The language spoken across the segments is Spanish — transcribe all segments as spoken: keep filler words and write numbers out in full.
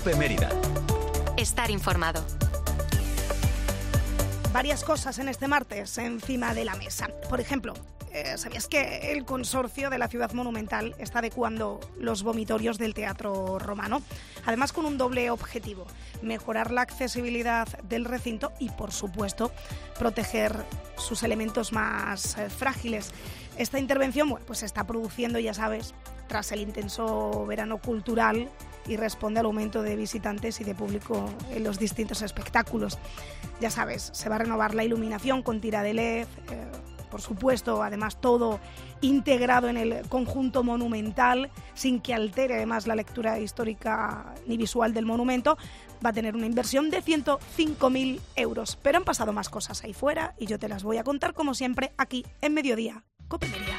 COPE Mérida. Estar informado. Varias cosas en este martes encima de la mesa. Por ejemplo, eh, ¿sabías que el consorcio de la Ciudad Monumental está adecuando los vomitorios del Teatro Romano? Además, con un doble objetivo: mejorar la accesibilidad del recinto y, por supuesto, proteger sus elementos más eh, frágiles. Esta intervención, bueno, pues se está produciendo, ya sabes, tras el intenso verano cultural y responde al aumento de visitantes y de público en los distintos espectáculos. Ya sabes, se va a renovar la iluminación con tira de L E D, eh, por supuesto, además todo integrado en el conjunto monumental, sin que altere además la lectura histórica ni visual del monumento. Va a tener una inversión de ciento cinco mil euros. Pero han pasado más cosas ahí fuera y yo te las voy a contar, como siempre, aquí en Mediodía, COPE Mérida.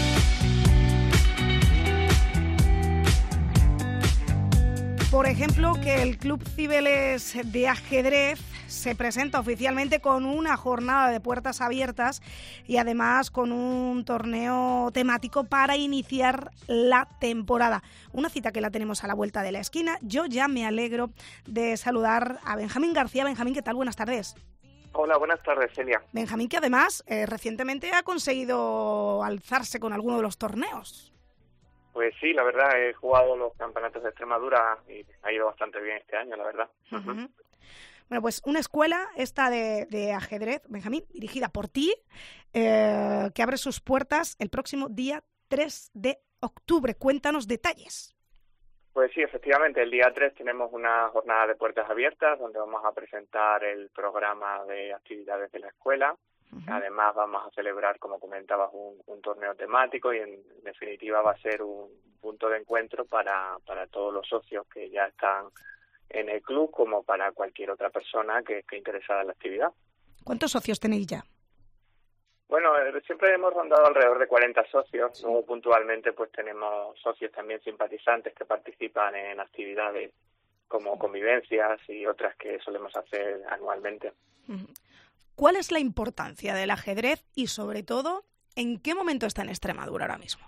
Por ejemplo, que el Club Cibeles de Ajedrez se presenta oficialmente con una jornada de puertas abiertas y además con un torneo temático para iniciar la temporada. Una cita que la tenemos a la vuelta de la esquina. Yo ya me alegro de saludar a Benjamín García. Benjamín, ¿qué tal? Buenas tardes. Hola, buenas tardes, Celia. Benjamín, que además eh, recientemente ha conseguido alzarse con alguno de los torneos. Pues sí, la verdad, he jugado los campeonatos de Extremadura y ha ido bastante bien este año, la verdad. Uh-huh. Bueno, pues una escuela esta de, de ajedrez, Benjamín, dirigida por ti, eh, que abre sus puertas el próximo día tres de octubre. Cuéntanos detalles. Pues sí, efectivamente, el día tres tenemos una jornada de puertas abiertas donde vamos a presentar el programa de actividades de la escuela. Uh-huh. Además vamos a celebrar, como comentabas, un, un torneo temático y en definitiva va a ser un punto de encuentro para, para todos los socios que ya están en el club, como para cualquier otra persona que esté interesada en la actividad. ¿Cuántos socios tenéis ya? Bueno, siempre hemos rondado alrededor de cuarenta socios. Sí. Luego puntualmente pues tenemos socios también simpatizantes que participan en actividades como convivencias y otras que solemos hacer anualmente. Uh-huh. ¿Cuál es la importancia del ajedrez y, sobre todo, en qué momento está en Extremadura ahora mismo?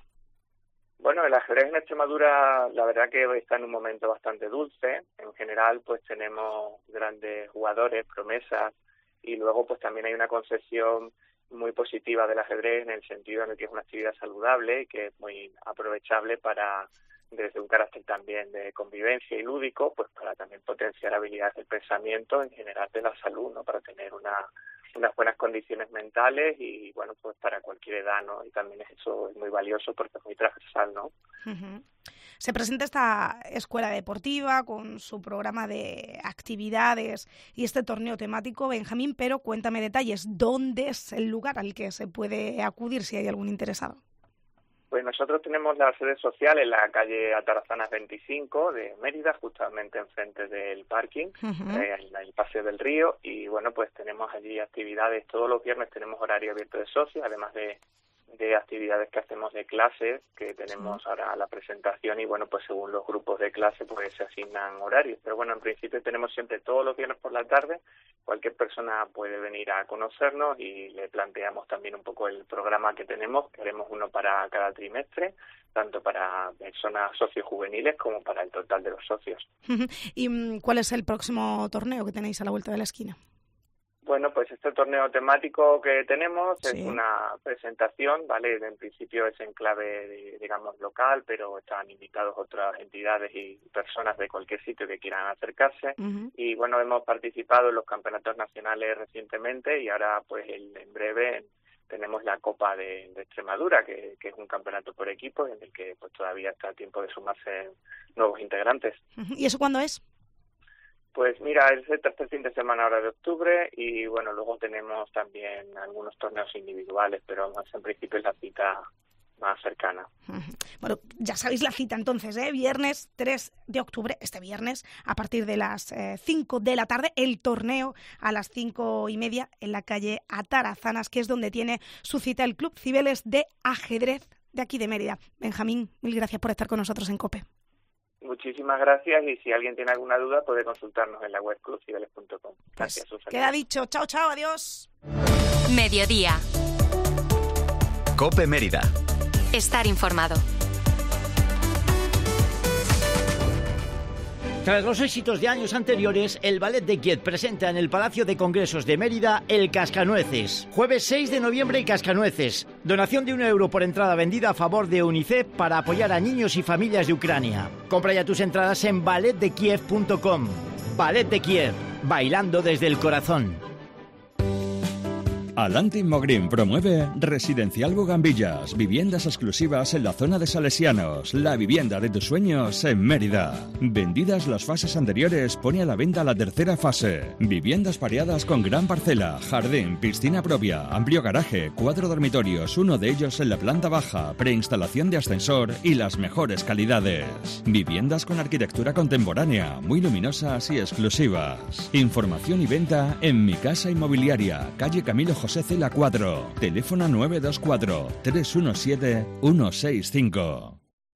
Bueno, el ajedrez en Extremadura, la verdad que está en un momento bastante dulce. En general, pues tenemos grandes jugadores, promesas, y luego pues también hay una concepción muy positiva del ajedrez en el sentido en el que es una actividad saludable y que es muy aprovechable para, desde un carácter también de convivencia y lúdico, pues para también potenciar habilidades del pensamiento, en general de la salud, ¿no? Para tener una unas buenas condiciones mentales y, bueno, pues para cualquier edad, ¿no? Y también eso es muy valioso porque es muy transversal, ¿no? Uh-huh. Se presenta esta escuela deportiva con su programa de actividades y este torneo temático, Benjamín, pero cuéntame detalles. ¿Dónde es el lugar al que se puede acudir si hay algún interesado? Pues nosotros tenemos la sede social en la calle Atarazanas veinticinco de Mérida, justamente enfrente del parking, uh-huh. eh, en el Paseo del Río, y bueno, pues tenemos allí actividades, todos los viernes tenemos horario abierto de socios, además de, de actividades que hacemos de clases, que tenemos ahora la presentación, y bueno, pues según los grupos de clase pues se asignan horarios, pero bueno, en principio tenemos siempre todos los viernes por la tarde. Cualquier persona puede venir a conocernos y le planteamos también un poco el programa que tenemos. Queremos uno para cada trimestre, tanto para personas socios juveniles como para el total de los socios. ¿Y cuál es el próximo torneo que tenéis a la vuelta de la esquina? Bueno, pues este torneo temático que tenemos sí. es una presentación, ¿vale? En principio es en clave, de, digamos, local, pero están invitados otras entidades y personas de cualquier sitio que quieran acercarse. Uh-huh. Y bueno, hemos participado en los campeonatos nacionales recientemente y ahora, pues, el, en breve tenemos la Copa de, de Extremadura, que, que es un campeonato por equipos en el que pues todavía está a tiempo de sumarse nuevos integrantes. Uh-huh. ¿Y eso cuándo es? Pues mira, es el tercer fin de semana ahora de octubre y bueno, luego tenemos también algunos torneos individuales, pero más en principio es la cita más cercana. Bueno, ya sabéis la cita entonces, ¿eh? Viernes tres de octubre, este viernes, a partir de las eh, cinco de la tarde, el torneo a las cinco y media en la calle Atarazanas, que es donde tiene su cita el Club Cibeles de Ajedrez de aquí de Mérida. Benjamín, mil gracias por estar con nosotros en COPE. Muchísimas gracias y si alguien tiene alguna duda puede consultarnos en la web club cibeles punto com. Gracias, pues queda dicho. Chao, chao, adiós. Mediodía. COPE Mérida. Estar informado. Tras los éxitos de años anteriores, el Ballet de Kiev presenta en el Palacio de Congresos de Mérida el Cascanueces. Jueves seis de noviembre, Cascanueces. Donación de un euro por entrada vendida a favor de UNICEF para apoyar a niños y familias de Ucrania. Compra ya tus entradas en ballet de kiev punto com. Ballet de Kiev, bailando desde el corazón. Alanti Mogrin promueve Residencial Bugambillas, viviendas exclusivas en la zona de Salesianos, la vivienda de tus sueños en Mérida. Vendidas las fases anteriores, pone a la venta la tercera fase. Viviendas pareadas con gran parcela, jardín, piscina propia, amplio garaje, cuatro dormitorios, uno de ellos en la planta baja, preinstalación de ascensor y las mejores calidades. Viviendas con arquitectura contemporánea, muy luminosas y exclusivas. Información y venta en Mi Casa Inmobiliaria, calle Camilo José Cela cuatro, teléfono nueve dos cuatro, tres uno siete, uno seis cinco.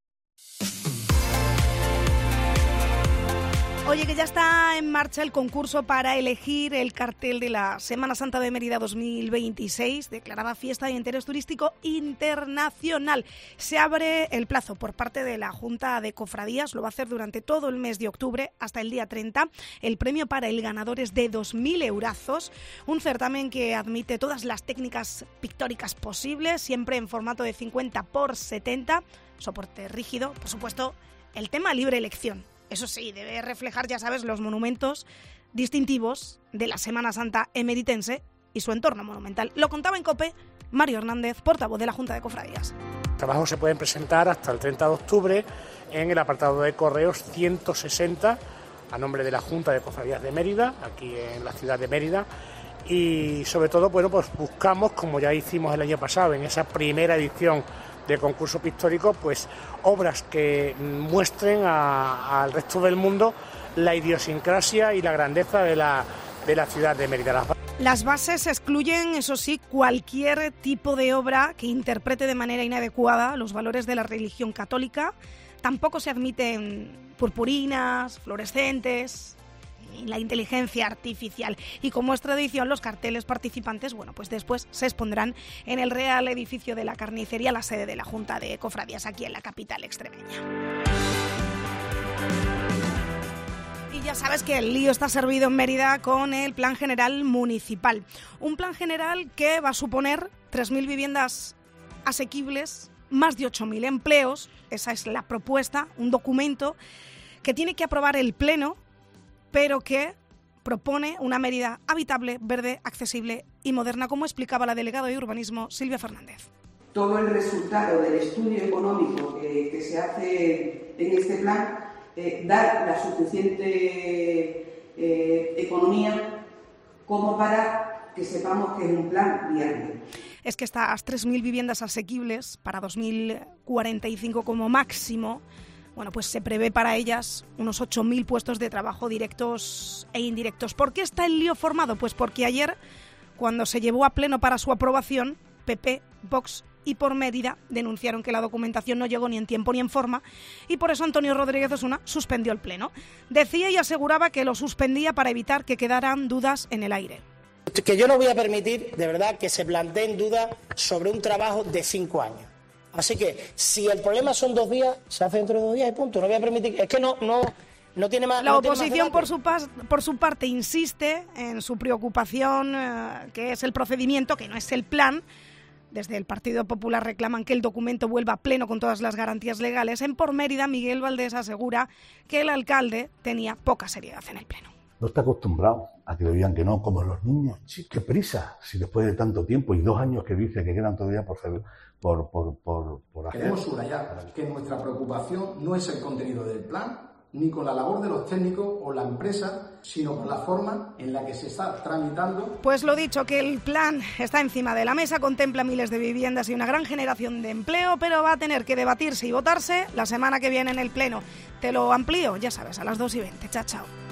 Oye, que ya está en marcha el concurso para elegir el cartel de la Semana Santa de Mérida dos mil veintiséis, declarada fiesta de interés turístico internacional. Se abre el plazo por parte de la Junta de Cofradías, lo va a hacer durante todo el mes de octubre hasta el día treinta. El premio para el ganador es de dos mil eurazos, un certamen que admite todas las técnicas pictóricas posibles, siempre en formato de cincuenta por setenta, soporte rígido, por supuesto, el tema libre elección. Eso sí, debe reflejar, ya sabes, los monumentos distintivos de la Semana Santa emeritense y su entorno monumental. Lo contaba en COPE Mario Hernández, portavoz de la Junta de Cofradías. Los trabajos se pueden presentar hasta el treinta de octubre en el apartado de correos ciento sesenta a nombre de la Junta de Cofradías de Mérida, aquí en la ciudad de Mérida. Y sobre todo, bueno, pues buscamos, como ya hicimos el año pasado, en esa primera edición de concurso pictórico, pues obras que muestren al resto del mundo la idiosincrasia y la grandeza de la, de la ciudad de Mérida. Las bases excluyen, eso sí, cualquier tipo de obra que interprete de manera inadecuada los valores de la religión católica. Tampoco se admiten purpurinas, fluorescentes, la inteligencia artificial. Y como es tradición, los carteles participantes, bueno, pues después se expondrán en el Real Edificio de la Carnicería, la sede de la Junta de Cofradías, aquí en la capital extremeña. Y ya sabes que el lío está servido en Mérida con el Plan General Municipal. Un plan general que va a suponer tres mil viviendas asequibles, más de ocho mil empleos. Esa es la propuesta, un documento que tiene que aprobar el Pleno, pero que propone una Mérida habitable, verde, accesible y moderna, como explicaba la delegada de Urbanismo, Silvia Fernández. Todo el resultado del estudio económico que, que se hace en este plan eh, da la suficiente eh, economía como para que sepamos que es un plan viable. Es que estas tres mil viviendas asequibles para dos mil cuarenta y cinco como máximo, bueno, pues se prevé para ellas unos ocho mil puestos de trabajo directos e indirectos. ¿Por qué está el lío formado? Pues porque ayer, cuando se llevó a pleno para su aprobación, P P, Vox y Por Mérida denunciaron que la documentación no llegó ni en tiempo ni en forma y por eso Antonio Rodríguez Osuna suspendió el pleno. Decía y aseguraba que lo suspendía para evitar que quedaran dudas en el aire. Que yo no voy a permitir, de verdad, que se planteen dudas sobre un trabajo de cinco años. Así que, si el problema son dos días, se hace dentro de dos días y punto. No voy a permitir... Es que no, no, no tiene más... La no oposición, más por su, pas, por su parte, insiste en su preocupación, eh, que es el procedimiento, que no es el plan. Desde el Partido Popular reclaman que el documento vuelva a pleno con todas las garantías legales. En Por Mérida, Miguel Valdés asegura que el alcalde tenía poca seriedad en el pleno. No está acostumbrado a que le digan que no, como los niños. Sí, qué prisa, si después de tanto tiempo y dos años que dice que quedan todavía por, por, por, por, por hacer. Queremos subrayar que nuestra preocupación no es el contenido del plan, ni con la labor de los técnicos o la empresa, sino con la forma en la que se está tramitando. Pues lo dicho, que el plan está encima de la mesa, contempla miles de viviendas y una gran generación de empleo, pero va a tener que debatirse y votarse la semana que viene en el Pleno. Te lo amplío, ya sabes, a las dos y veinte. Chao, chao.